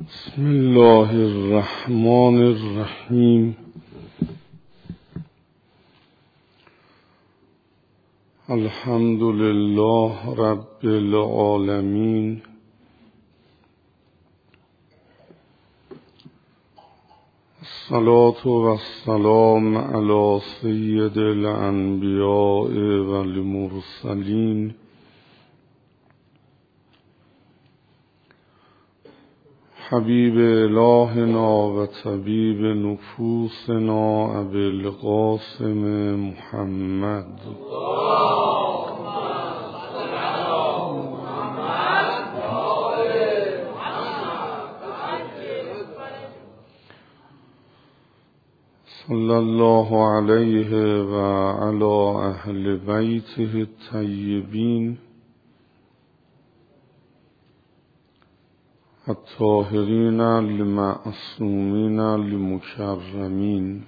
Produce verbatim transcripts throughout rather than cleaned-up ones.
بسم الله الرحمن الرحیم. الحمد لله رب العالمین. الصلاة والسلام علی سید الانبیاء والمرسلین حبیب الهنا و طبیب نفوسنا ابی القاسم محمد صلی الله علیه و علی اهل بیته الطیبین الطاهرین المعصومین المکرمین.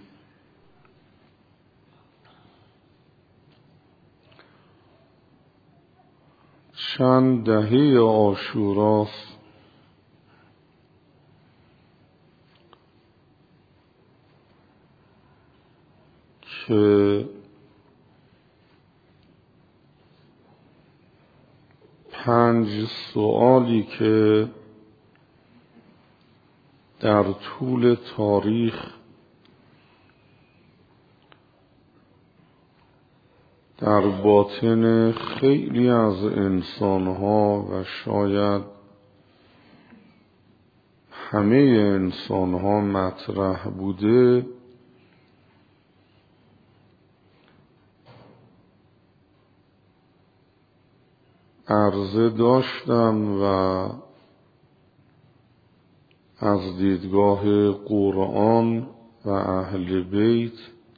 چند دهه عاشوراست که پنج سوالی که در طول تاریخ در باطن خیلی از انسانها و شاید همه انسانها مطرح بوده، عرضه داشتم و از دیدگاه قرآن و اهل بیت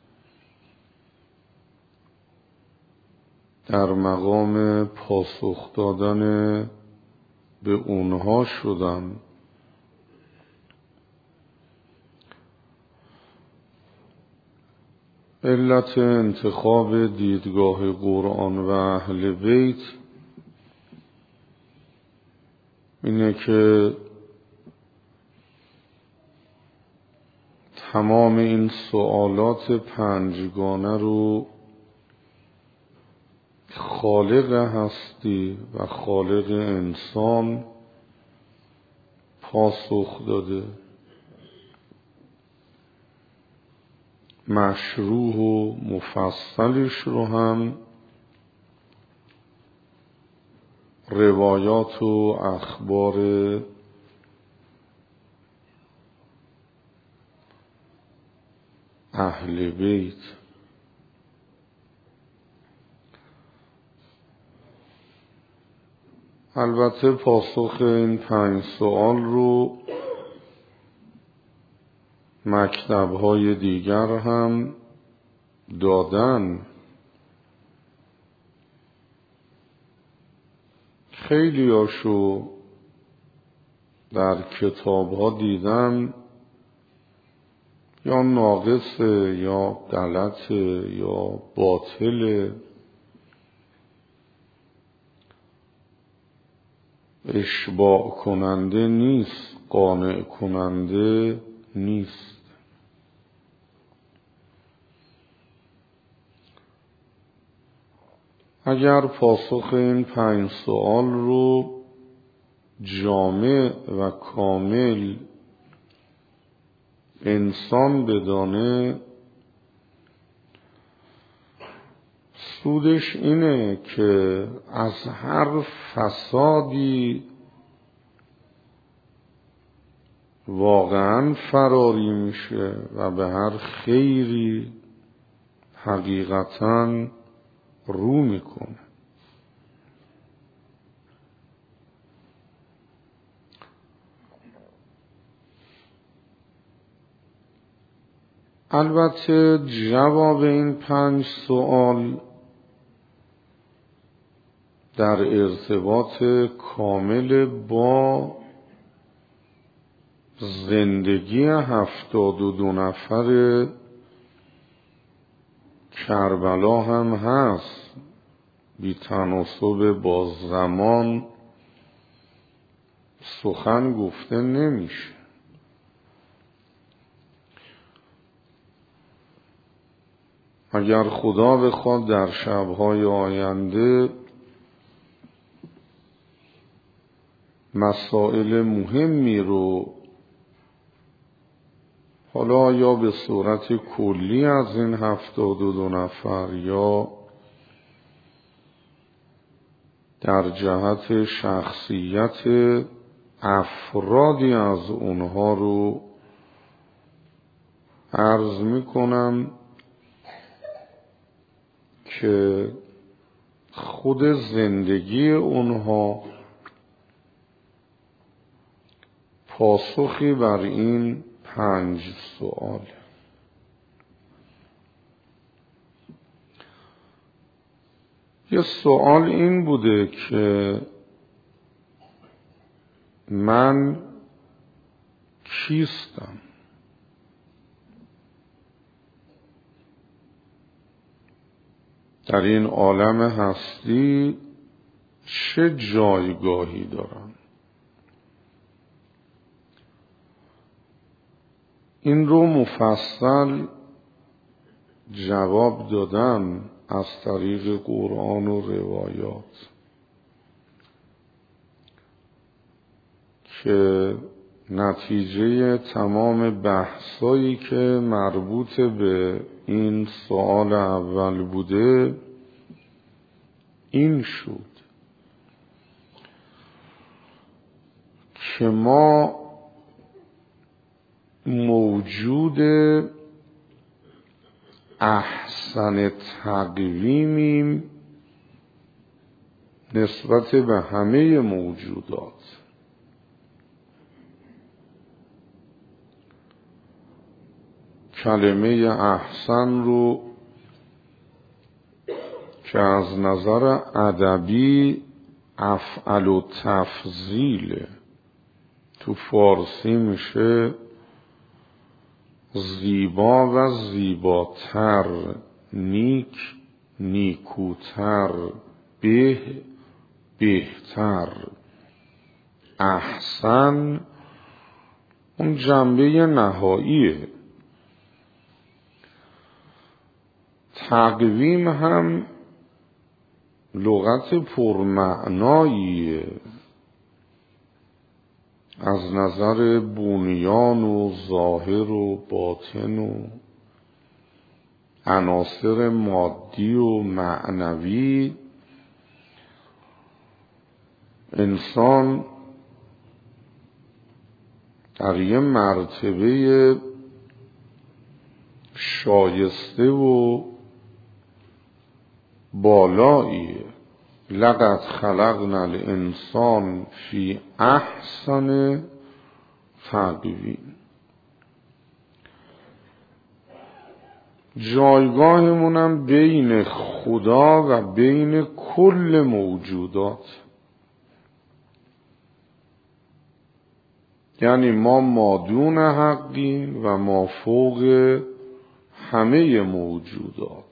در مقام پاسخ دادن به اونها شدم. علت انتخاب دیدگاه قرآن و اهل بیت اینه که تمام این سوالات پنجگانه رو خالق هستی و خالق انسان پاسخ داده، مشروح و مفصلش رو هم روایات و اخبار اهل بیت. البته پاسخ این پنج سوال رو مکتب‌های دیگر هم دادن. خیلی هاشو در کتاب‌ها دیدم یا ناقصه یا غلطه یا باطله، اشباع کننده نیست، قانع کننده نیست. اگر پاسخ این پنج سوال رو جامع و کامل انسان بدانه، سودش اینه که از هر فسادی واقعا فراری میشه و به هر خیری حقیقتاً رو میکنه. البته جواب این پنج سوال در ارتباط کامل با زندگی هفتاد و دو نفر کربلا هم هست، بی تناسب با زمان سخن گفته نمیشه. اگر خدا بخواد در شبهای آینده مسائل مهمی رو حالا یا به صورت کلی از این هفتاد و دو نفر یا در جهت شخصیت افرادی از اونها رو عرض میکنم که خود زندگی اونها پاسخی بر این پنج سوال. یه سوال این بوده که من کیستم؟ در این عالم هستی چه جایگاهی دارم؟ این رو مفصل جواب دادم از طریق قرآن و روایات که نتیجه تمام بحثایی که مربوط به این سوال اول بوده این شد که ما موجود احسن تقویمیم نسبت به همه موجودات. کلمه احسن رو که از نظر ادبی افعل و تفضیل تو فارسی میشه زیبا و زیباتر، نیک نیکوتر، به بهتر. احسن اون جنبه نهاییه. تقویم هم لغت پرمعناییه از نظر بنیان و ظاهر و باطن و عناصر مادی و معنوی. انسان در یه مرتبه شایسته و بالاییه. لقد خلقنا الانسان فی احسن تقویم. جایگاهمونم بین خدا و بین کل موجودات، یعنی ما مادون حقیم و ما فوق همه موجودات.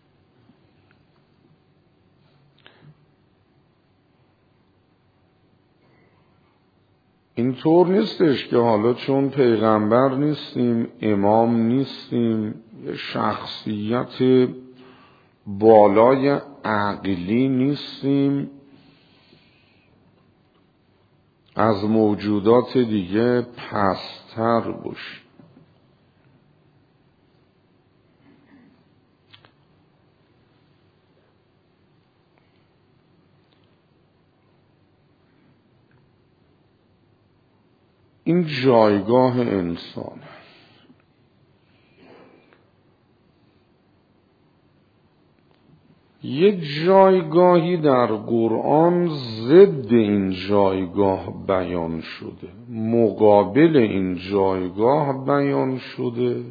اینطور نیستش که حالا چون پیغمبر نیستیم، امام نیستیم، شخصیت بالای عقلی نیستیم، از موجودات دیگه پستر باشیم. این جایگاه انسان. یک جایگاهی در قرآن ضد این جایگاه بیان شده، مقابل این جایگاه بیان شده.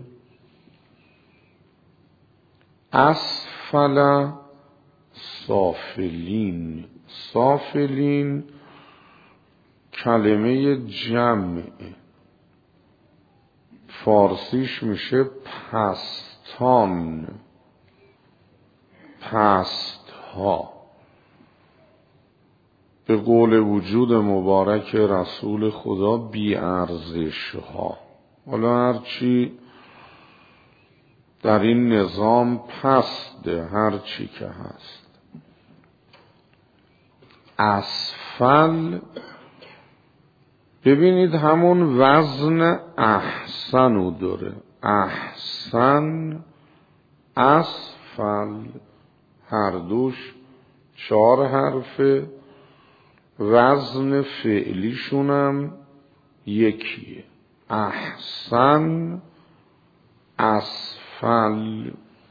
اسفل سافلین. سافلین کلمه جمع، فارسیش میشه پستان، پست ها. به قول وجود مبارک رسول خدا بی ارزش ها. حالا هرچی در این نظام پسته، هرچی که هست، اسفل ببینید همون وزن احسنو داره. احسن، اسفل، هر دوش چهار حرفه، وزن فعلیشونم یکیه. احسن، اسفل.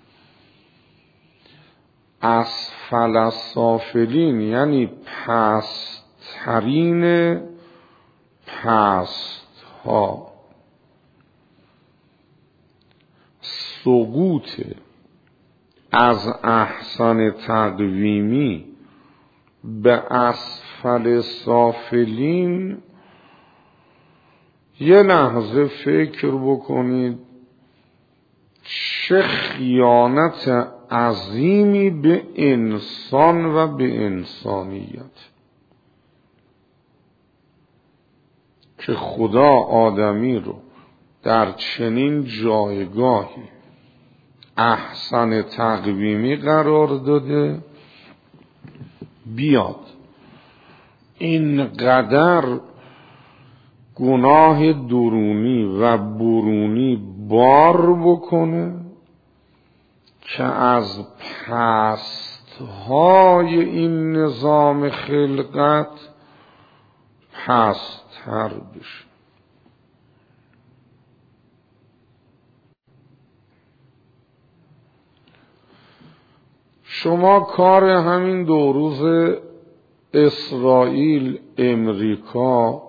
اسفل السافلین یعنی پست‌ترین پست ها. سقوط از احسن تقویمی به اسفل سافلین، یه لحظه فکر بکنید چه خیانت عظیمی به انسان و به انسانیت که خدا آدمی رو در چنین جایگاهی احسن تقویمی قرار داده، بیاد اینقدر گناه درونی و برونی بار بکنه که از پستهای این نظام خلقت پست‌تر بشه. شما کار همین دو روز اسرائیل، امریکا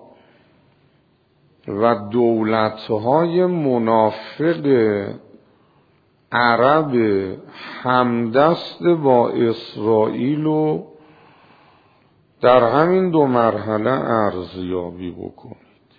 و دولت‌های منافق عرب همدست با اسرائیل رو در همین دو مرحله ارزیابی بکنید.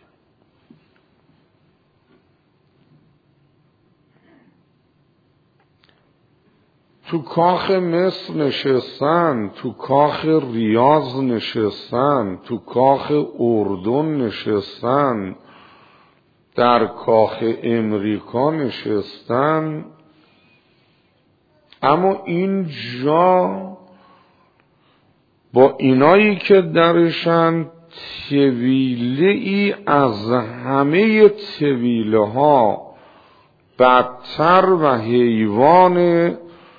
تو کاخ مصر نشستن، تو کاخ ریاض نشستن، تو کاخ اردن نشستن، در کاخ امریکا نشستن، اما اینجا با اینایی که درشن طویله ای از همه طویله ها بدتر و حیوان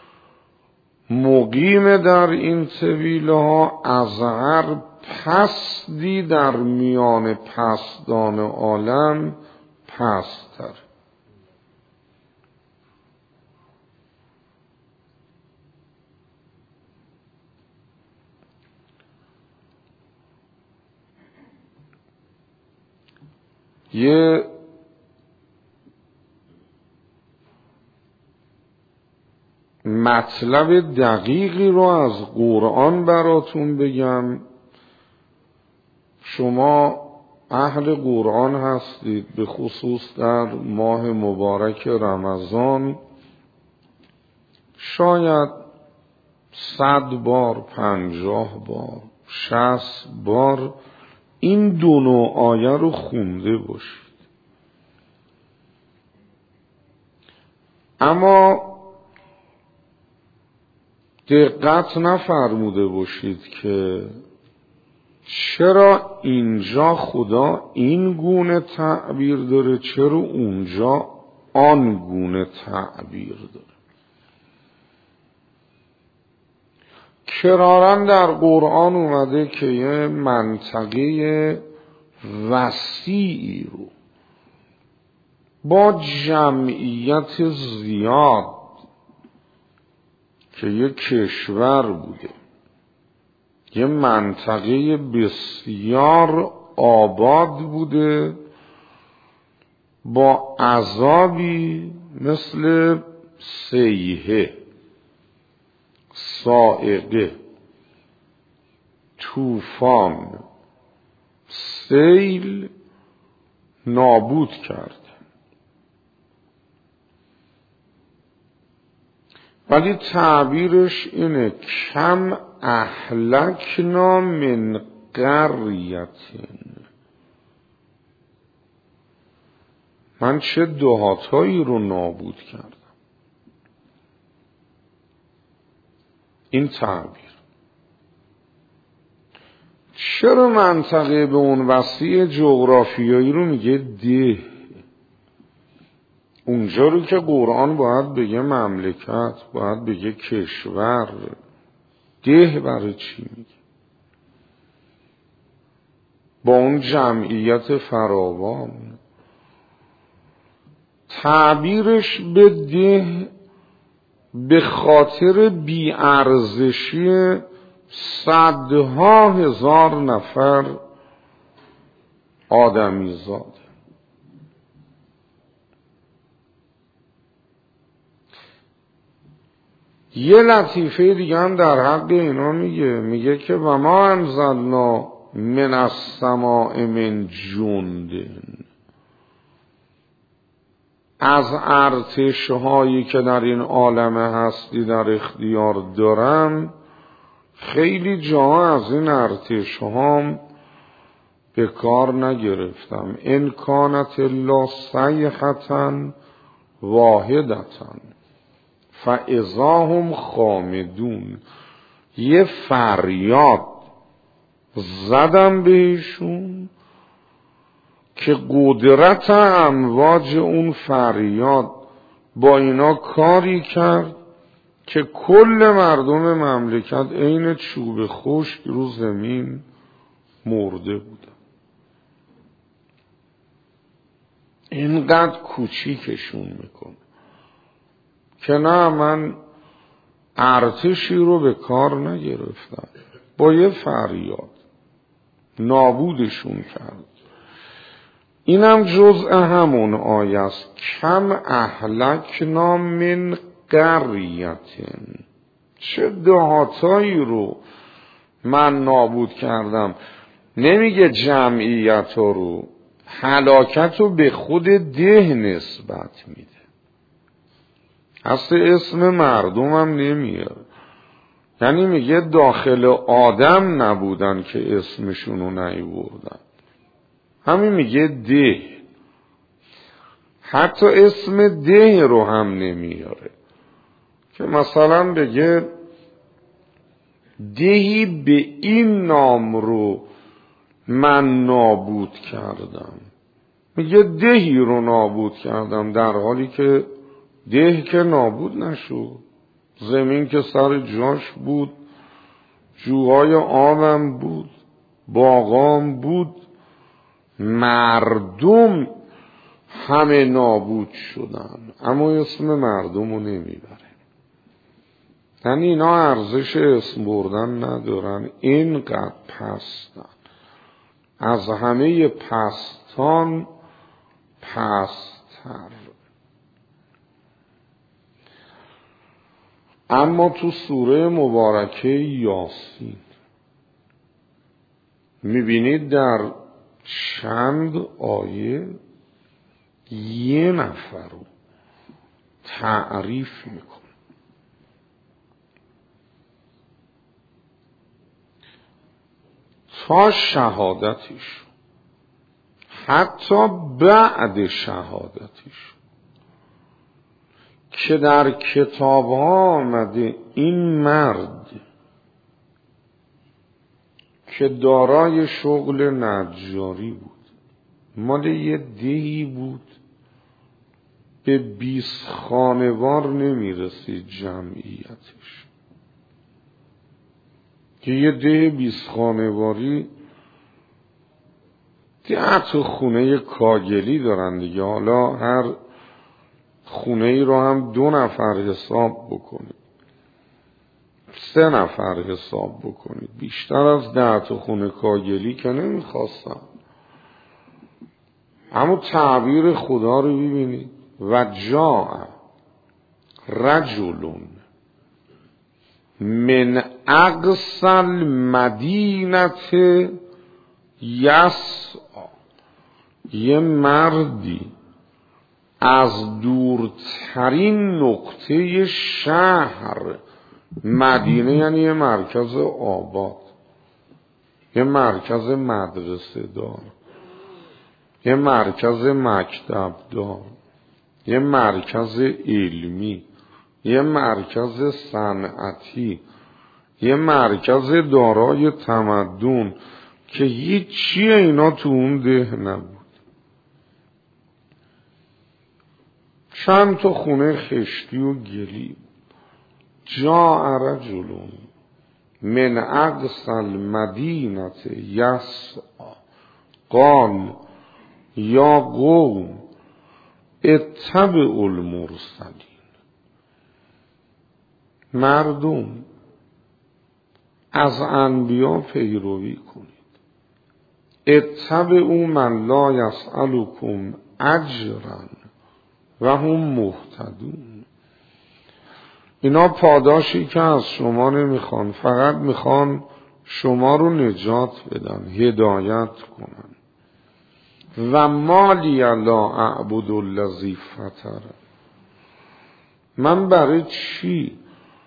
مقیم در این طویله ها از هر پستی در میان پستان عالم پست‌تر. یه مطلب دقیقی رو از قرآن براتون بگم. شما اهل قرآن هستید، به خصوص در ماه مبارک رمضان شاید صد بار، پنجاه بار، شصت بار این دو نوع آیه رو خونده باشید، اما دقت نفرموده باشید که چرا اینجا خدا این گونه تعبیر داره، چرا اونجا آن گونه تعبیر داره. کراراً در قرآن اومده که یه منطقه وسیعی رو با جمعیت زیاد که یه کشور بوده، یه منطقه بسیار آباد بوده، با عذابی مثل سیحه، صاعقه، طوفان، سیل نابود کرد. ولی تعبیرش اینه کم اهلکنا من قریة، من چه دهاتایی رو نابود کردم. این تعبیر چرا منطقه به اون وسیع جغرافیایی رو میگه ده؟ اونجا رو که قرآن باید بگه مملکت، باید بگه کشور، ده برای چی میگه؟ با اون جمعیت فراوان تعبیرش به ده به خاطر بی‌ارزشی صدها هزار نفر آدمی زاده. یه لطیفه دیگه هم در حق اینا میگه، میگه که و ما انزلنا من السماء من جند، از ارتش هایی که در این عالم هستی در اختیار دارم، خیلی جاها از این ارتش هام به کار نگرفتم. ان کانت الا صیحة واحدة فاذا هم خامدون، یه فریاد زدم بهشون که قدرت امواج اون فریاد با اینا کاری کرد که کل مردم مملکت عین چوب خشک رو زمین مرده بودن. اینقدر کوچیکشون میکنه که نه، من ارتشی رو به کار نگرفتم، با یه فریاد نابودشون کرد. اینم جزء همون آیه است، کم اهلکنا من قریة، چه دهاتایی رو من نابود کردم. نمیگه جمعیت رو، هلاکت رو به خود ده نسبت میده، اصل اسم مردمم نمیاره. یعنی میگه داخل آدم نبودن که اسمشونو نیوردن، همین میگه ده، حتی اسم ده رو هم نمیاره که مثلا بگه دهی به این نام رو من نابود کردم، میگه دهی رو نابود کردم، در حالی که ده که نابود نشد، زمین که سر جاش بود، جوهای آبم بود، باغام بود، مردم همه نابود شدن، اما اسم مردم رو نمیبره. یعنی اینا ارزش اسم بردن ندارن، اینقدر پستن، از همه پستان پستر. اما تو سوره مبارکه یاسین میبینید در چند آیه یه نفر رو تعریف میکنه. تا شهادتش، حتی بعد شهادتش، که در کتاب ها آمده این مرد که دارای شغل نجاری بود، مال یه دهی بود، به بیست خانوار نمیرسید جمعیتش، که یه ده بیست خانواری ده تا خونه کاگلی دارن دیگه. حالا هر خونه ای رو هم دو نفر حساب بکنید، سه نفر حساب بکنید، بیشتر از ده تا خونه کاگلی که نمیخواستن. اما تعبیر خدا رو ببینید، و جاء رجل من اقصی المدینه یسعی، یه مردی از دورترین نقطه شهر، مدینه یعنی یه مرکز آباد، یه مرکز مدرسه دار، یه مرکز مکتب دار، یه مرکز علمی، یه مرکز صنعتی، یه مرکز دارای تمدن که هیچی اینا تو اون ده نبود. چند تا خونه خشتی و گلی. جاء رجل من اقصی المدینه یسعی قال یا قوم اتبعوا المرسلین. مردم از انبیا پیروی کنید. اتبعوا من لا یسألکم اجرا و هم مهتدون. اینا پاداشی که از شما نمیخوان، فقط میخوان شما رو نجات بدن، هدایت کنن. و مالی لا اعبد الذی فطر. من برای چی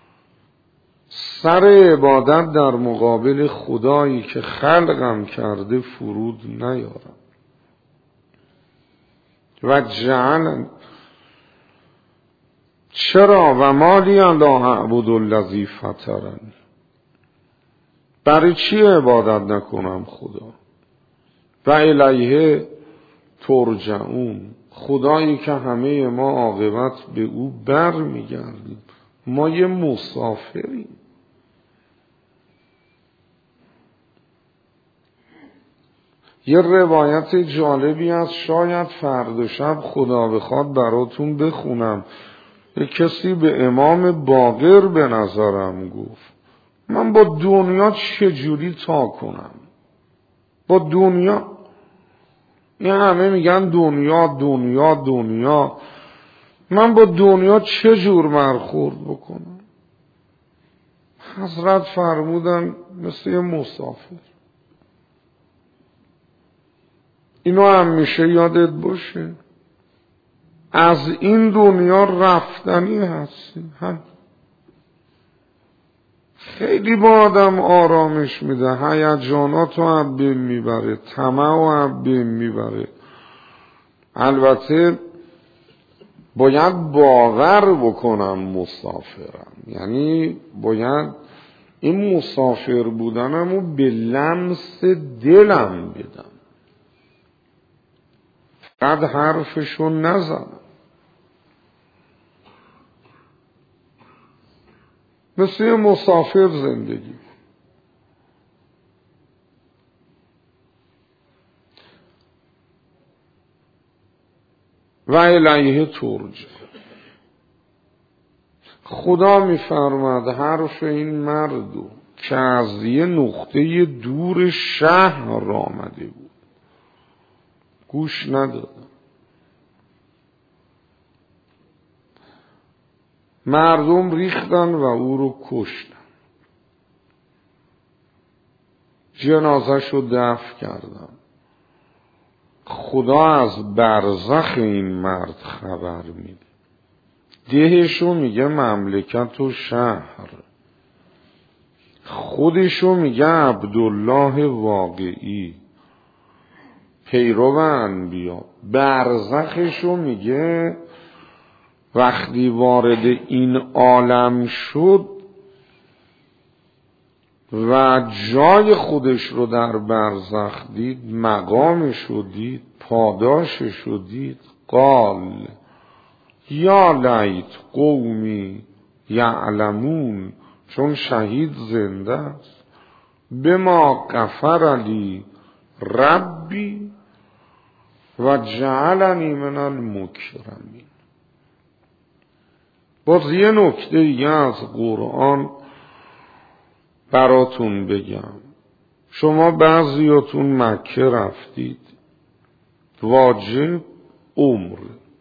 سر عبادت در مقابل خدایی که خلقم کرده فرود نیارم؟ و جعل چرا و مالی لا اعبد الذی فطرنی، برای چی عبادت نکنم خدا؟ و الیه ترجعون، خدایی که همه ما عاقبت به او بر میگردیم. ما یه مسافریم. یه روایت جالبی از شاید فردا شب خدا بخواد براتون بخونم. یه کسی به امام باقر به نظرم گفت من با دنیا چجوری تا کنم؟ با دنیا، این همه میگن دنیا دنیا دنیا، من با دنیا چجور برخورد بکنم؟ حضرت فرمودن مثل یه مسافر. اینو همیشه یادت باشه، از این دنیا رفتنی هستی. هم خیلی با آدم آرامش میده، هیجانات رو از بین میبره، طمع رو از بین میبره. البته باید باور بکنم مسافرم، یعنی باید این مسافر بودنم رو به لمس دلم بدم، قد حرفشو نزنم. مثل یه مسافر زندگی. و الیه ترجع. خدا میفرماد حرف این مردو که از یه نقطه دور شهر آمده بود گوش ندادن. مردم ریختن و او رو کشتن، جنازش رو دفن کردن. خدا از برزخ این مرد خبر میده، دهشو میگه مملکت و شهر، خودشو میگه عبدالله واقعی پیرو انبیا، برزخشو میگه وقتی وارد این عالم شد و جای خودش رو در برزخ دید، مقامش رو دید، پاداشش رو دید، قال یا لیت قومی یعلمون، چون شهید زنده است، بما غفر لی ربی و جعلنی من المکرمین. باز یه نکته دیگه از قرآن براتون بگم. شما بعضیاتون مکه رفتید، واجب عمر.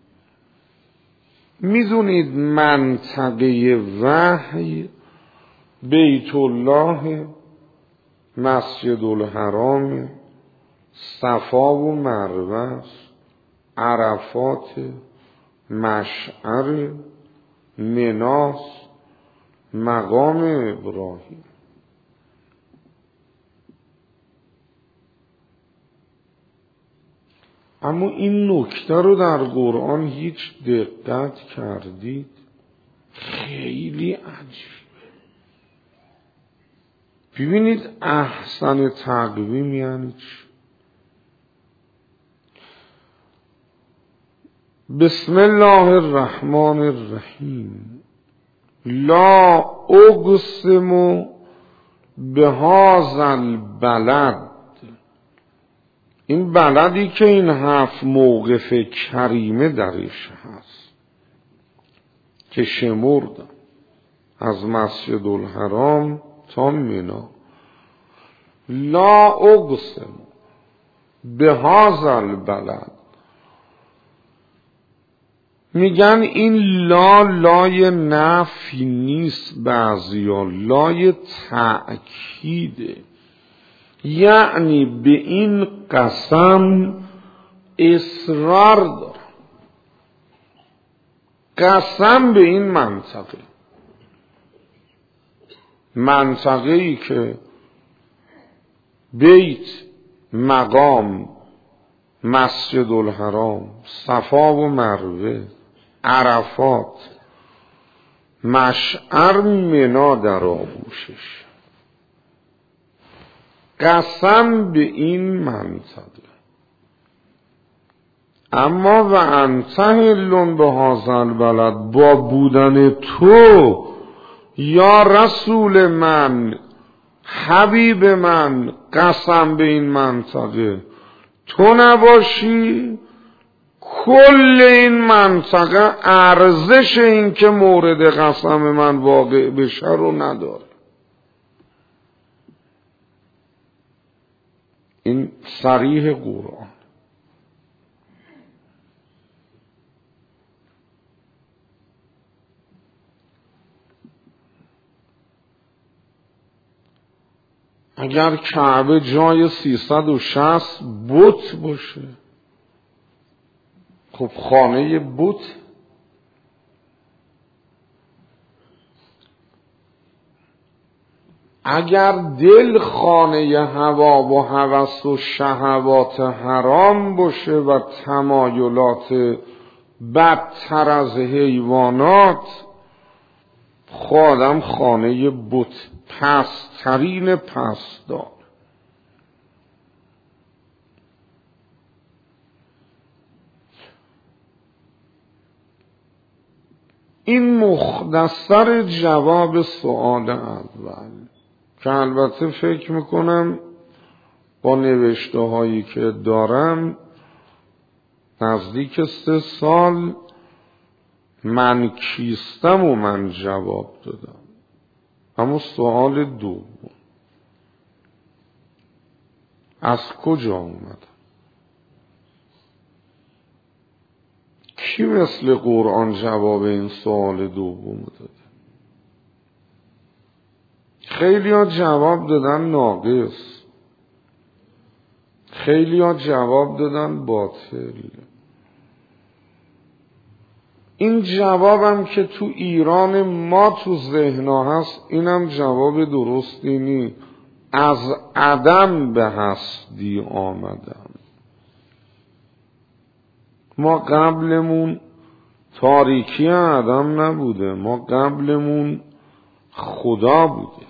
میدونید منطقه وحی بیت الله، مسجد الحرام، صفا و مروه، عرفات، مشعر، مناس، مقام ابراهیم. اما این نکته رو در قرآن هیچ دقت کردید؟ خیلی عجیبه. ببینید احسن تقویم یعنی چی؟ بسم الله الرحمن الرحیم. لا اقسم بهذا البلد. این بلدی که این هفت موقف کریمه درش هست که شمردم از مسجد الحرام تا مینا. لا اقسم بهذا البلد. میگن این لا لای نفی نیست، بعضیا لای تأکیده، یعنی به این قسم اصرار دارم. قسم به این منطقه، منطقه ای که بیت، مقام، مسجد الحرام، صفا و مروه، عرفات، مشعر، منا در آغوشش. قسم به این منطقه. اما و انت حل بهذا البلد، با بودن تو یا رسول من، حبیب من، قسم به این منطقه. تو نباشی کل این منطقه ارزش این که مورد قسم من واقع بشه رو نداره. این صریح قرآن. اگر کعبه جای سیصد و شصت بت باشه، خب خانه بت. اگر دل خانه هوا و هوس و شهوات حرام باشه و تمایلات بدتر از حیوانات، خودم خانه بت، پسترین پستار. این مختصر جواب سوال اول که البته فکر میکنم با نوشته هایی که دارم نزدیک سه سال من کیستم و من جواب دادم. اما سوال دوم از کجا اومد؟ کی مثل قرآن جواب این سوال دوم داده؟ خیلی ها جواب دادن ناقص، خیلی ها جواب دادن باطل. این جوابم که تو ایران ما تو ذهنها هست، اینم جواب درستی نی. از عدم به هستی آمدم. ما قبلمون تاریکی عدم نبوده، ما قبلمون خدا بوده.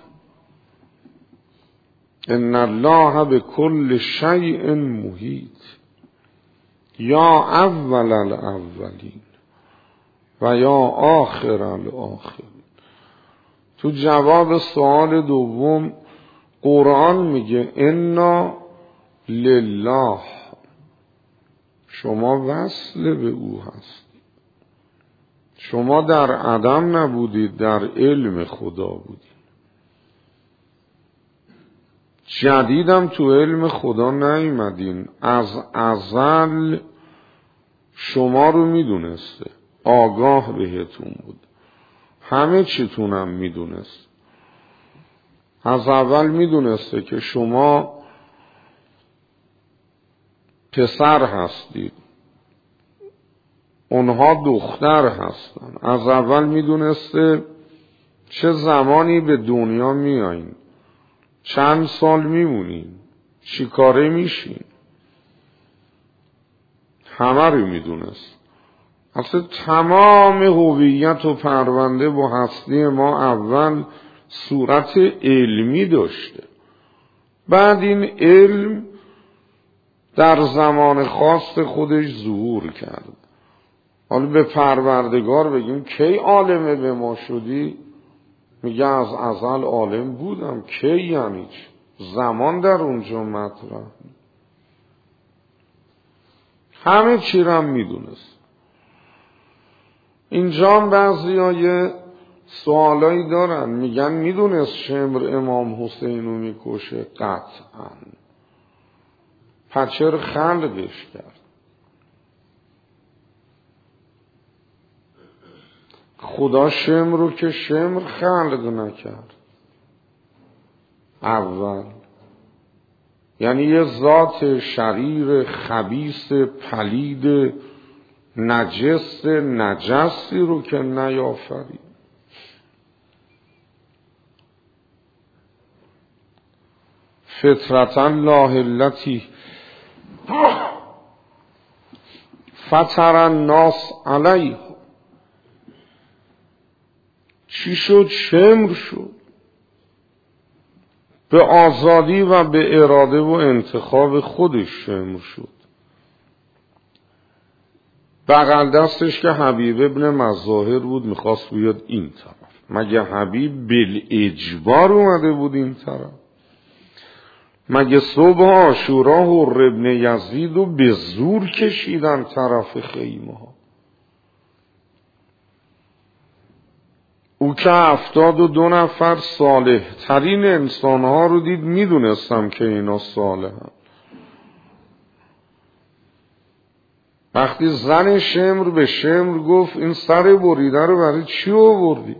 ان الله بكل شیء محیط. یا اول الاولین و یا آخر الاخرین. تو جواب سوال دوم قرآن میگه انا لله، شما وصل به او هستید. شما در عدم نبودید، در علم خدا بودید. جدیدم تو علم خدا نیومدین، از ازل شما رو میدونسته، آگاه بهتون بود، همه چیتونم میدونست. از اول میدونسته که شما پسر هستید، اونها دختر هستن. از اول میدونسته چه زمانی به دنیا میایین، چند سال میمونین، چی کاره میشین. همه رو میدونست. اصلا تمام هویت و پرونده و هستی ما اول صورت علمی داشته، بعد این علم در زمان خاص خودش ظهور کرد. حالا به پروردگار بگیم کی عالمه به ما شدی؟ میگه از ازل عالم بودم. کی یعنی چی؟ زمان در اونجا مطرح. همه چی رو هم میدونست. اینجا هم بعضی ها یه سوالایی دارن، میگن میدونست شمر امام حسین رو میکشه؟ قطعا. پس چرا خلقش کرد؟ خدا شمر رو که شمر خلق نکرد اول، یعنی یه ذات شریر خبیث پلید نجس نجسی رو که نیافرید. فطرة الله التي فطر الناس علیها. چی شد؟ شمر شد. به آزادی و به اراده و انتخاب خودش شمر شد. بغل دستش که حبیب ابن مظاهر بود میخواست بیاد این طرف. مگه حبیب بالاجبار اومده بود این طرف؟ مگه صبح عاشورا حر ابن یزید و به زور کشیدن طرف خیمه ها؟ او که هفتاد و دو نفر صالح ترین انسان ها رو دید، میدونستم که اینا صالح هم. وقتی زن شمر به شمر گفت این سر بریده رو برای چی آوردی؟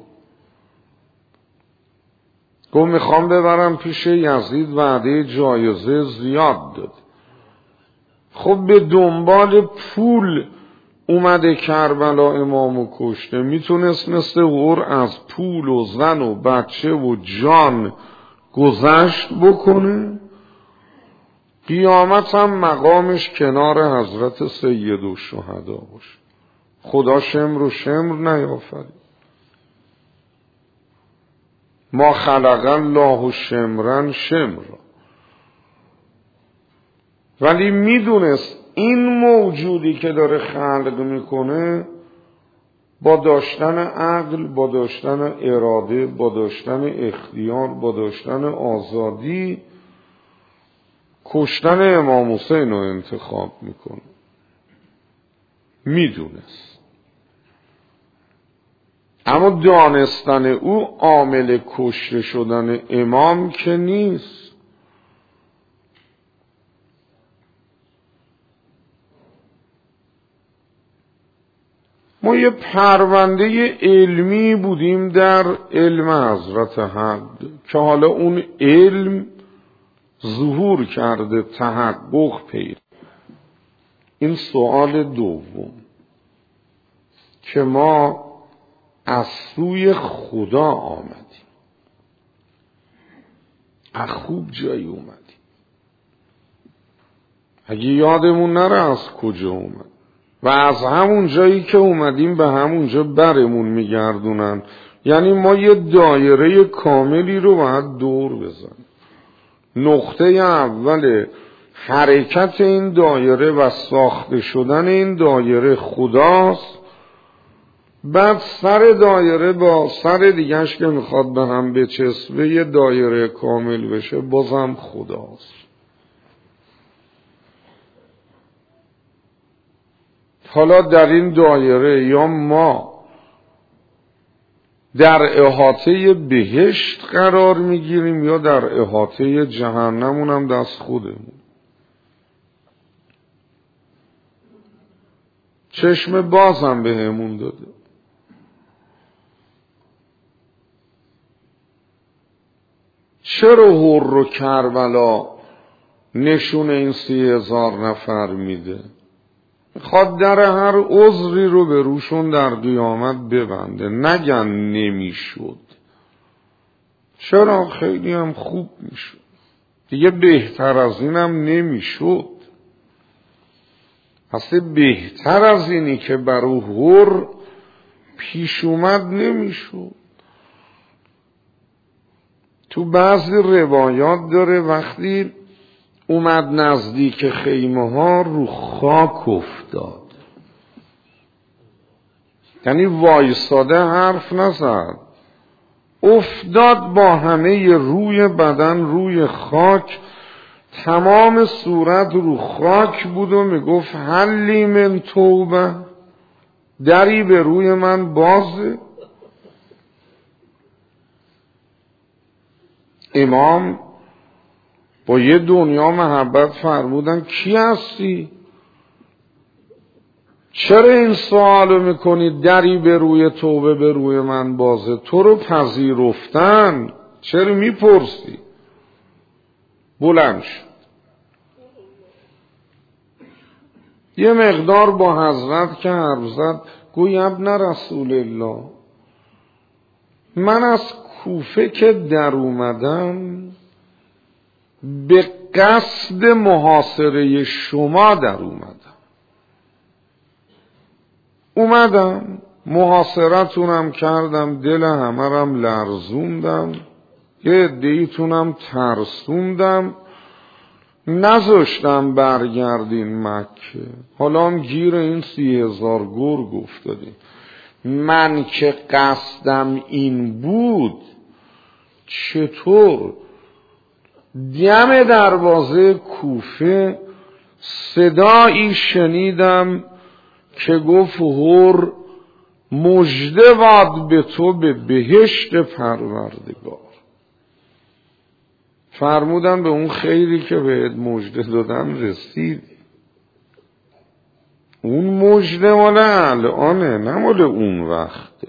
گفت میخوام ببرم پیش یزید، وعده جایزه زیاد داد. خب به دنبال پول اومده کربلا امامو کشته، میتونست مثل غور از پول و زن و بچه و جان گذشت بکنه؟ قیامت هم مقامش کنار حضرت سید الشهدا باشه. خدا شمر و شمر نیافرید. ما خلق الله شمرن شمر. ولی میدونست این موجودی که داره خلق میکنه با داشتن عقل، با داشتن اراده، با داشتن اختیار، با داشتن آزادی کشتن امام حسین رو انتخاب میکنه. میدونست. اما دانستن او عامل کشته شدن امام که نیست. ما یه پرونده علمی بودیم در علم حضرت حق که حالا اون علم ظهور کرده، تحقق پیدا. این سوال دوم که ما از سوی خدا آمدیم، از خوب جایی اومدیم. اگه یادمون نره از کجا اومد و از همون جایی که اومدیم به همون جا برمون میگردونن. یعنی ما یه دایره کاملی رو باید دور بزنیم. نقطه اول حرکت این دایره و ساخته شدن این دایره خداست. بعد سر دایره با سر دیگهش که میخواد به هم بچسبه یه دایره کامل بشه، بازم خداست. حالا در این دایره یا ما در احاطه بهشت قرار میگیریم یا در احاطه جهنمون هم دست خودمون. چشم بازم به همون داده. چرا هر و کربلا نشون این سی هزار نفر میده؟ میخواد در هر عذری رو به روشون در قیامت ببنده، نگن نمیشد. چرا؟ خیلی هم خوب میشد، دیگه بهتر از اینم نمیشد. پس بهتر از اینی که بر او هر پیش اومد نمیشد. تو بعضی روایات داره وقتی اومد نزدیک خیمه ها رو خاک افتاد، یعنی وایساده حرف نزد، افتاد با همه روی بدن روی خاک، تمام صورت رو خاک بود و میگفت هلی من توبه، دری به روی من بازه. امام با یه دنیا محبت فرمودن کی هستی؟ چرا این سوالو میکنی دری به روی توبه به روی من بازه؟ تو رو پذیرفتن، چرا میپرسی؟ بلند شد یه مقدار با حضرت که حرف زد، گوی ابن رسول الله من از کوفه که در اومدم به قصد محاصره شما در اومدم اومدم محاصرتونم کردم، دل همرم لرزوندم، یه عده‌ایتونم ترسوندم، نذاشتم برگردین مکه. حالا هم گیر این سی هزار گرگ افتادیم. من که قصدم این بود، چطور دم دروازه کوفه صدایی شنیدم که گفت هر مژده باد به تو به بهشت پروردگار. فرمودن به اون خیری که بهت مژده دادم رسید. اون مژده مال الانه نه مال اون وقتت.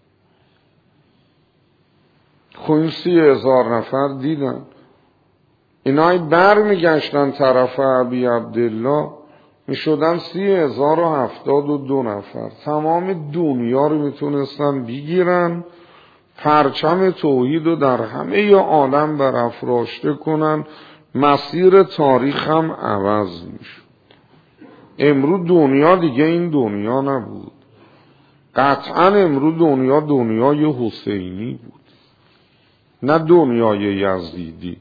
خب این سی هزار نفر دیدن، اینای بر میگشتن طرف ابی عبدالله، میشدن سی هزار و هفتاد و دو نفر. تمام دنیا رو میتونستن بگیرن، پرچم توحید رو در همه عالم برافراشته کنن، مسیر تاریخ هم عوض میشد. امروز دنیا دیگه این دنیا نبود، قطعا امروز دنیا دنیای حسینی بود نه دنیای یزیدی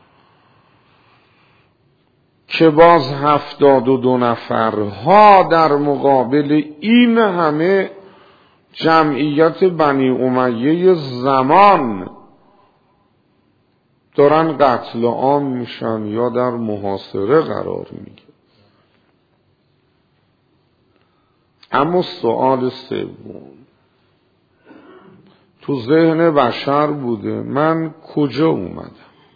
که باز هفتاد و دو نفرها در مقابل این همه جمعیت بنی امیه زمان دارن قتل عام میشن یا در محاصره قرار میگیرن. اما سوال سوم تو ذهن بشر بوده، من کجا اومدم؟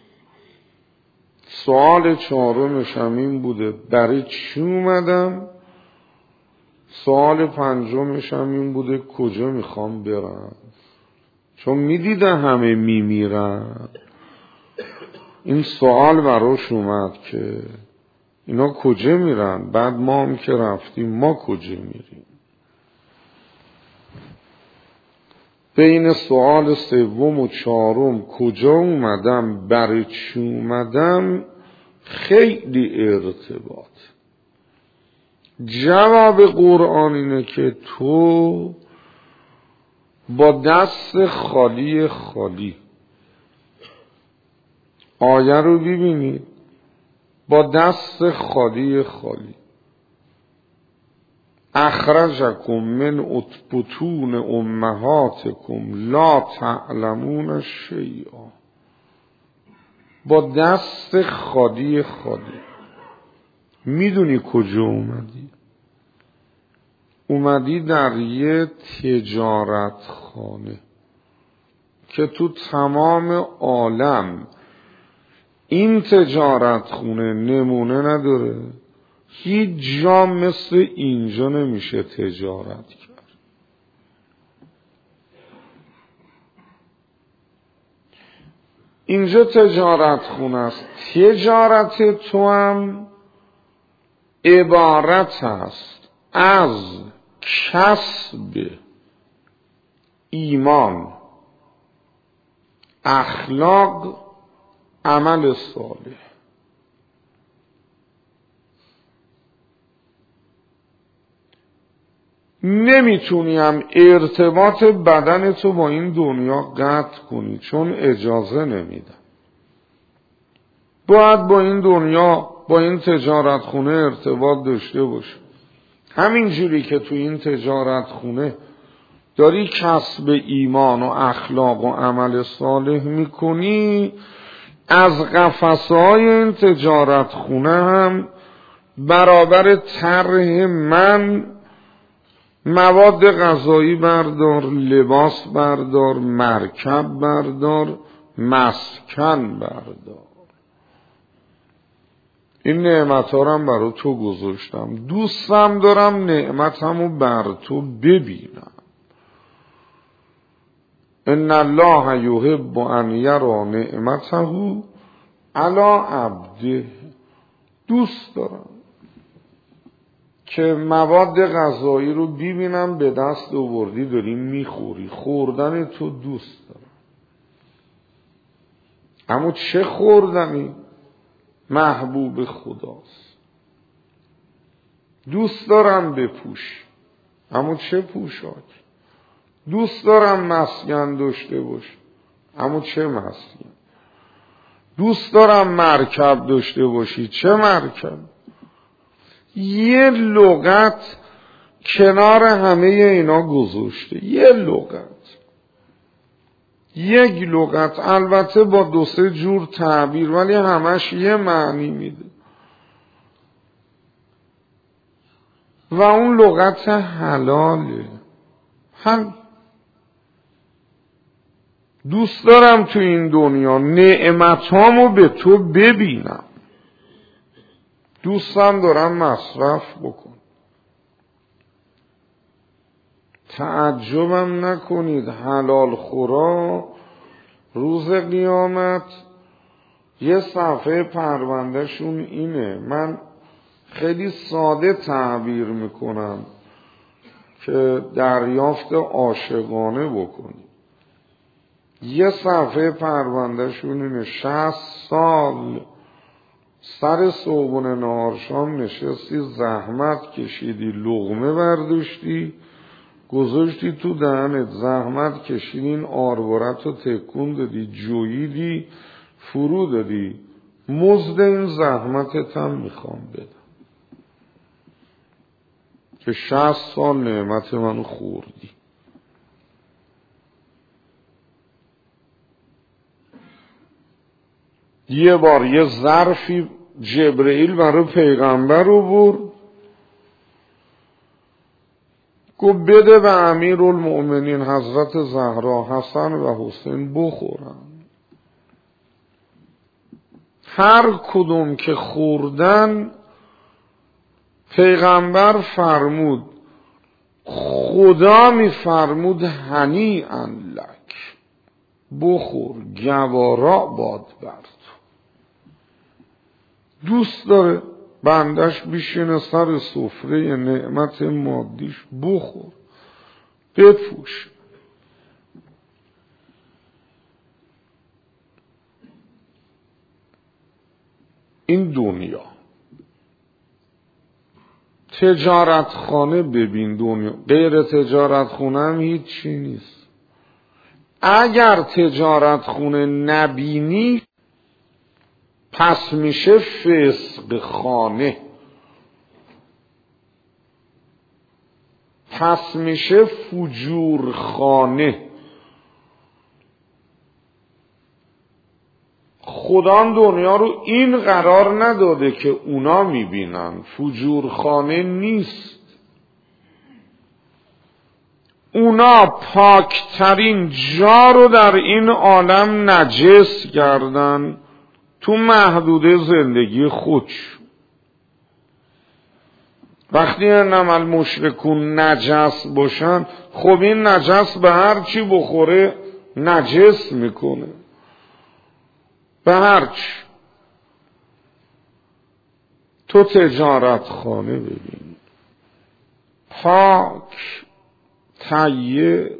سوال چهارمش هم این بوده، برای چی اومدم؟ سوال پنجمش هم این بوده، کجا میخوام برم؟ چون میدیده همه میمیرن، این سوال براش اومد که اینا کجا میرن؟ بعد ما هم که رفتیم ما کجا میریم؟ بین سوال سوم و چهارم کجا اومدم برای چی اومدم خیلی ارتباط. جواب قرآن اینه که تو با دست خالی خالی، آیه رو ببینید، با دست خالی خالی اخرجکم من بطون امهاتکم لا تعلمون شیئا، با دست خالی خالی. میدونی کجا اومدی؟ اومدی در یه تجارت خانه که تو تمام عالم این تجارت خونه نمونه نداره، هیچ جا مثل اینجا نمیشه تجارت کرد. اینجا تجارت خونه است. تجارت تو هم عبارت است از کسب ایمان، اخلاق، عمل صالح. نمیتونیم ارتباط بدن تو با این دنیا قطع کنی، چون اجازه نمیده. باید با این دنیا، با این تجارت خونه ارتباط داشته باشه. همین جوری که تو این تجارت خونه داری کسب ایمان و اخلاق و عمل صالح میکنی، از قفسهای این تجارت خونه هم برابر طرح من مواد غذایی بردار، لباس بردار، مرکب بردار، مسکن بردار. این نعمت ها هم برای تو گذاشتم، دوستم دارم نعمتمو بر تو ببینم. ان الله یحب ان یرا نعمته علی عبده. دوست دارم که مواد غذایی رو ببینم به دست آوردی داری میخوری، خوردن تو دوست دارم. اما چه خوردنی؟ محبوب خداست. دوست دارم بپوش، اما چه پوشاک؟ دوست دارم مسکن داشته باش، اما چه مسکن؟ دوست دارم مرکب داشته باشی، چه مرکب؟ یه لغت کنار همه اینا گذاشته، یه لغت، یک لغت، البته با دو سه جور تعبیر، ولی همش یه معنی میده و اون لغت حلاله. هم دوست دارم تو این دنیا نعمتامو به تو ببینم، دوستم دارم مصرف بکن. تعجبم نکنید حلال خورا روز قیامت یه صفحه پرونده شون اینه. من خیلی ساده تعبیر میکنم که دریافت عاشقانه بکنی. یه صفحه پرونده شون اینه: شصت سال سر صبحونه نهار شام نشستی، زحمت کشیدی، لقمه برداشتی گذاشتی تو دهنت، زحمت کشیدی، این آروارت رو تکون دادی، جوییدی، فرو دادی، مزد این زحمتت هم میخوام بدم که شصت سال نعمت منو خوردی. یه بار یه ظرفی جبرئیل برای پیغمبر رو برد، گفت بده به امیرالمؤمنین حضرت زهرا حسن و حسین بخورن. هر کدوم که خوردن پیغمبر فرمود، خدا می فرمود هنیئا لک، بخور، گوارا باد بر تو. دوست داره بندش بیشینه سر سفره نعمت مادیش، بخور، بپوش. این دنیا تجارت خانه ببین، دنیا غیر تجارت خانه هم هیچی نیست. اگر تجارت خونه نبینی پس میشه فسق خانه، پس میشه فجور خانه. خدا دنیا رو این قرار نداده که اونا میبینن، فجور خانه نیست. اونا پاکترین جا رو در این عالم نجس کردن تو محدوده زندگی خودش. وقتی انما المشرکون نجس باشن، خب این نجس به هر چی بخوره نجس میکنه، به هر چی. تو تجارت خانه ببین، پاک تهیه،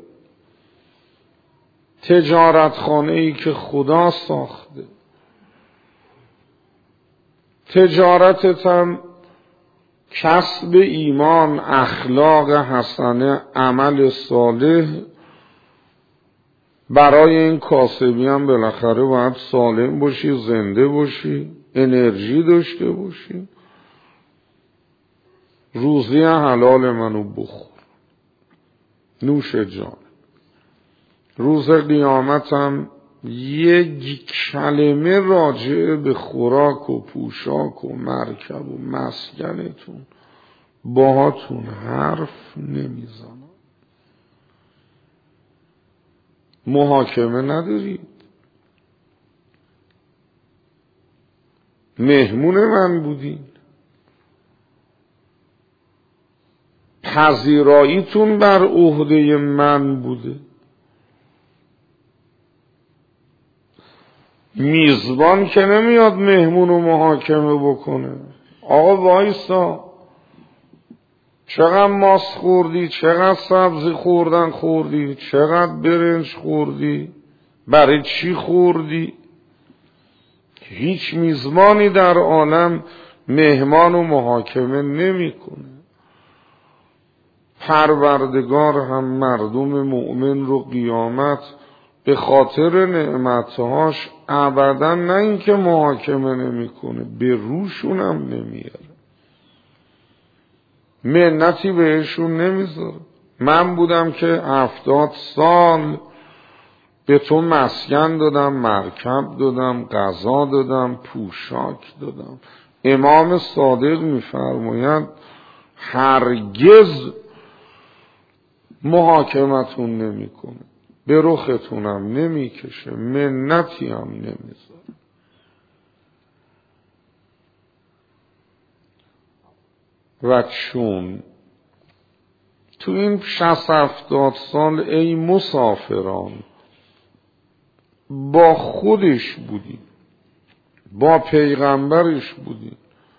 تجارت خانه ای که خدا ساخته. تجارتت هم کسب ایمان، اخلاق حسنه، عمل صالح. برای این کاسبی هم بالاخره باید سالم باشی، زنده باشی، انرژی داشته باشی. روزی حلال منو بخور، نوش جان. روز قیامتم یک کلمه راجع به خوراک و پوشاک و مرکب و مسکنتون باهاتون حرف نمیزنم. محاکمه ندارید. مهمون من بودین، پذیراییتون بر عهده من بوده. میزبان که نمیاد مهمون رو محاکمه بکنه. آقا وایسا، چقدر ماست خوردی، چقدر سبزی خوردن خوردی، چقدر برنج خوردی، برای چی خوردی؟ هیچ میزبانی در عالم مهمان و محاکمه نمیکنه. پروردگار هم مردم مؤمن رو قیامت به خاطر نعمتهاش ابدا نه اینکه محاکمه نمیکنه، به روشون هم نمیاره، منتی بهشون نمیذاره. من بودم که هفتاد سال به تو مسکن دادم، مرکب دادم، غذا دادم، پوشاک دادم. امام صادق میفرماید هرگز محاکمتون نمیکنه، به رختونم نمیکشه، منتی هم نمیذاره. و چون تو این شصت هفتاد سال ای مسافران با خودش بودی، با پیغمبرش بودی،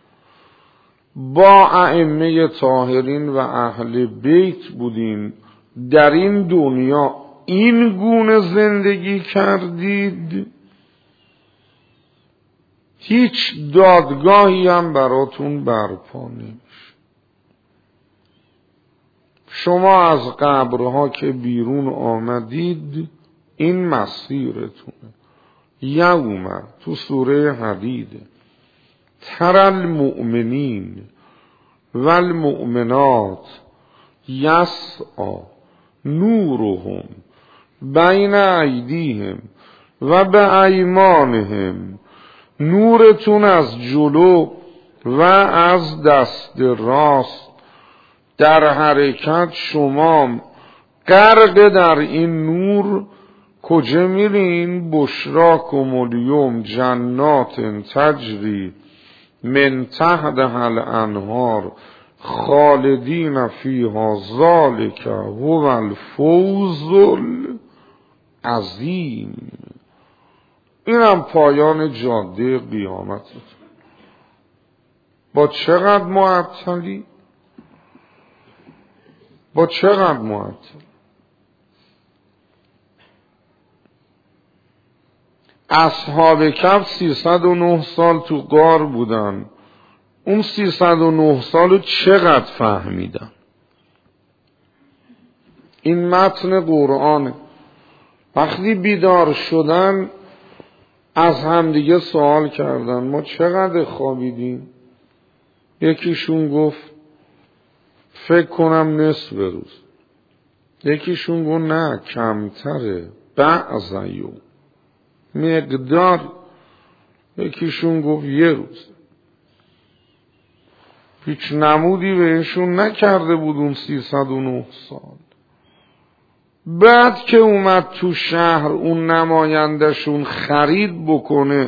با ائمه طاهرین و اهل بیت بودین، در این دنیا این گونه زندگی کردید، هیچ دادگاهی هم براتون برپا نمیشه. شما از قبرها که بیرون آمدید این مسیرتونه. یوم تو سوره حدید تر المؤمنین والمؤمنات یسعی نورهم بین ایدیهم و به ایمانهم. نورتون از جلو و از دست راست در حرکت، شما غرق در این نور. کجا میرین؟ بشراکم الیوم جنات تجری من تحتها الانهار خالدین فیها ذلک هو الفوز العظیم. اینم پایان جاده قیامت. با چقدر معطلی، با چقدر معطل. اصحاب کهف سیصد و نه سال تو غار بودن. اون سیصد و نه سالو چقدر فهمیدن؟ این متن قرآنه. وقتی بیدار شدن از همدیگه سوال کردن ما چقدر خوابیدیم؟ یکیشون گفت فکر کنم نصف روز. یکیشون گفت نه کمتره، بعض یوم، مقدار. یکیشون گفت یه روز. هیچ نمودی بهشون نکرده بود اون سیصد و نه سال. بعد که اومد تو شهر اون نمایندشون خرید بکنه،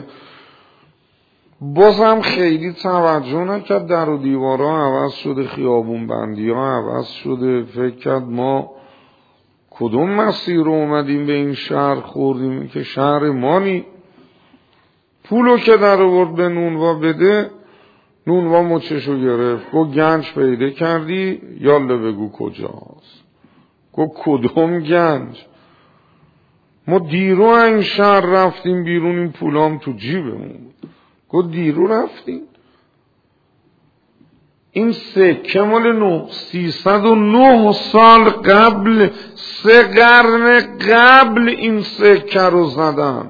بازم خیلی توجه نکرد. در و دیوارا عوض شده، خیابون بندی ها عوض شده. فکر کرد ما کدوم مسیر رو اومدیم به این شهر خوردیم که شهر ما نی. پولو که در آورد به نونوا بده، نونوا مچشو گرفت. گو گنج پیدا کردی؟ یالا بگو کجاست. گو کدوم گنج؟ ما دیرو این شهر رفتیم بیرون، این پولام تو جیبمون بود. گو دیرو رفتیم؟ این سکه مال نو سیصد و نه سال قبل، سه قرن قبل این سکه رو زدن.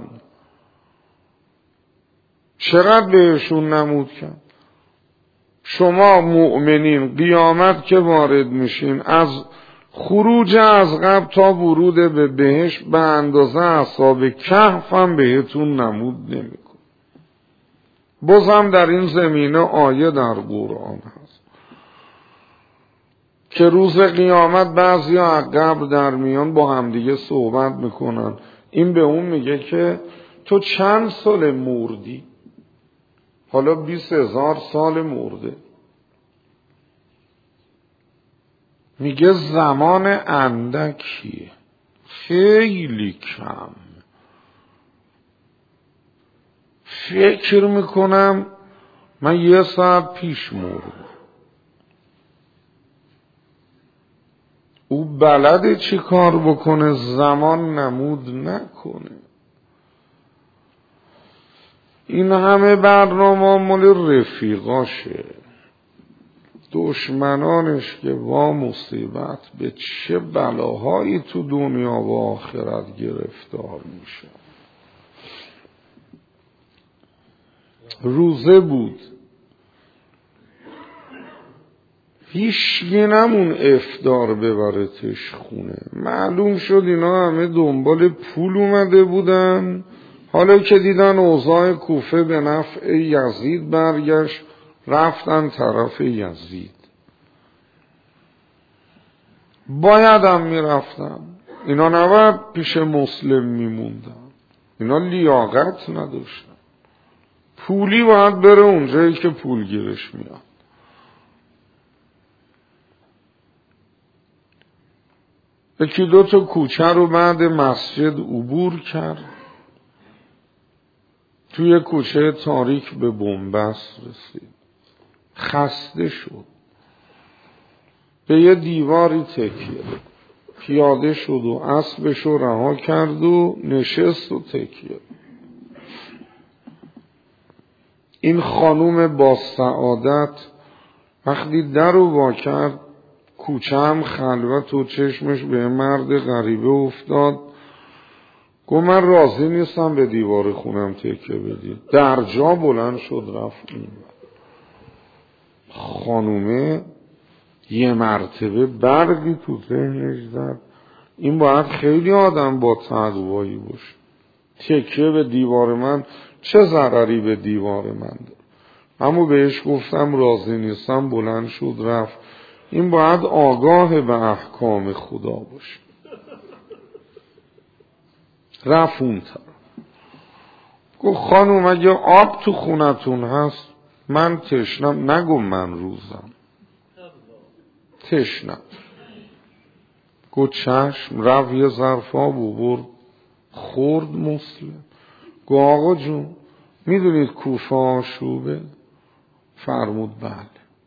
چقدر بهشون نمود کرد. شما مؤمنین قیامت که وارد میشین، از خروج از قبر تا ورود به بهشت به اندازه اصحاب کهف هم بهتون نمود نمیکن. بازم در این زمینه آیه در قرآن هست که روز قیامت بعضی ها از قبر در میان با همدیگه صحبت میکنن. این به اون میگه که تو چند سال مردی؟ حالا بیست هزار سال مرده. میگه زمان اندکیه، خیلی کم. فکر میکنم من یه ساعت پیش مردم. او بلده چی کار بکنه، زمان نمود نکنه. این همه برنامه مال رفیقاشه، دشمنانش که وا مصیبت به چه بلاهایی تو دنیا و آخرت گرفتار میشه. روزه بود، هیچگی نمون افطار ببرتش خونه. معلوم شد اینا همه دنبال پول اومده بودن. حالا که دیدن اوضاع کوفه به نفع یزید برگشت، رفتن طرف یزید. باید هم میرفتن، اینا نباید پیش مسلم میموندن. اینا لیاقت نداشتن. پولی باید بره اونجایی که پول گیرش میاد. یکی دو تا کوچه رو بعد مسجد عبور کرد، توی کوچه تاریک به بنبست رسید. خسته شد، به یه دیواری تکیه، پیاده شد و اسبش رو رها کرد و نشست و تکیه. این خانوم با سعادت وقتی در رو وا کرد، کوچه هم خلوت و چشمش به مرد غریبه افتاد. گفت من راضی نیستم به دیوار خونم تکیه بدید. در جا بلند شد رفت این. خانومه یه مرتبه برگی تو ذهنش زد، این باید خیلی آدم با تقوایی باشه. تکیه به دیوار من چه ضرری به دیوار من داره؟ اما بهش گفتم راضی نیستم، بلند شد رفت. این باید آگاه به احکام خدا باشه. رفت اون طرف. گفت خانوم اگه آب تو خونتون هست، من تشنم. نگو من روزم تشنم. گفت چشم. رفت یه ظرف آب و برد خورد مسلم. گفت آقا جون میدونید کوفه آشوبه؟ فرمود بله.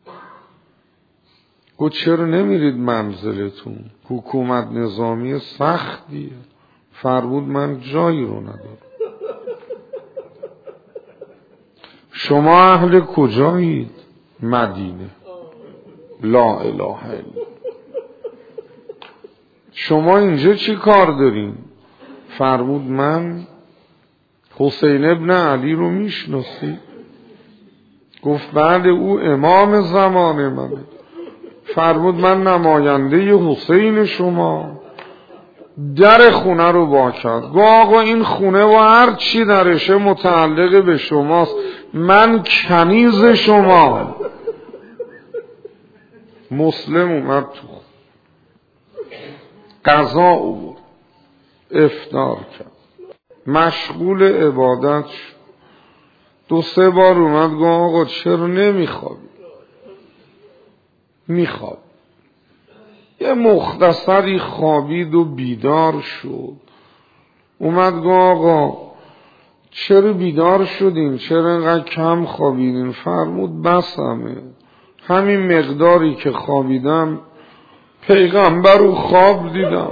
گفت چرا نمیرید منزلتون؟ حکومت نظامی سختیه. فرمود من جایی رو ندارم. شما اهل کجایید؟ مدینه. لا اله الا. شما اینجا چی کار دارین؟ فرمود من حسین ابن علی رو میشناسی؟ گفت بله او امام زمان منه. فرمود من نماینده حسین شما. در خونه رو وا کرد. گفت آقا این خونه و هر چی درشه متعلق به شماست، من کنیز شما. مسلم اومد تو غذا آورد، افطار کرد، مشغول عبادت شد. دو سه بار اومد گفت آقا چرا نمیخوابی؟ میخواب. یه مختصری خوابید و بیدار شد. اومد گفت آقا چرا بیدار شدین؟ چرا اینقدر کم خوابیدین؟ فرمود بسمه، همین مقداری که خوابیدم پیغمبر رو خواب دیدم،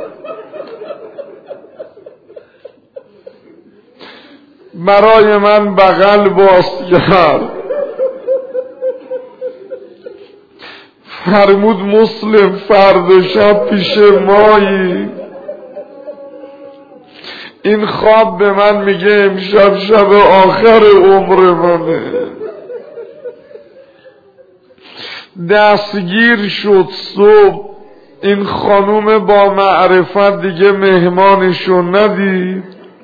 برای من بغل باز کرد، فرمود مسلم فردا شب پیش مایی. این خواب به من میگه امشب شب آخر عمر منه. دستگیر شد. صبح این خانوم با معرفت دیگه مهمانشو ندید،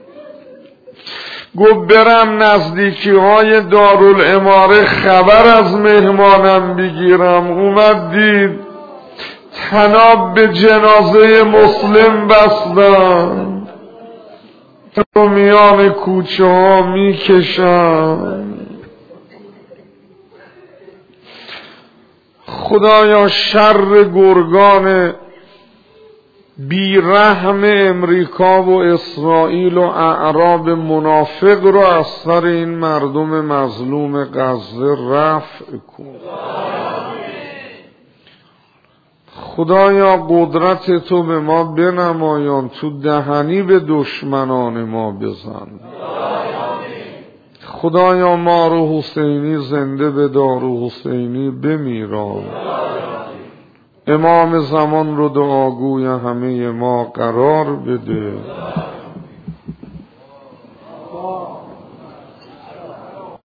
گفت برم نزدیکی های دارالعماره خبر از مهمانم بگیرم. اومد دید طناب به جنازه مسلم بستن، تو میان کوچه ها میکشن. خدایا شر گرگان بیرحم امریکا و اسرائیل و اعراب منافق را از سر این مردم مظلوم غزه رفع کن. خدایا قدرت تو به ما بنمایان، تو دهنی به دشمنان ما بزن. خدایا مارو حسینی زنده به دارو حسینی بمیران. امام زمان رو دعاگوی همه ما قرار بده.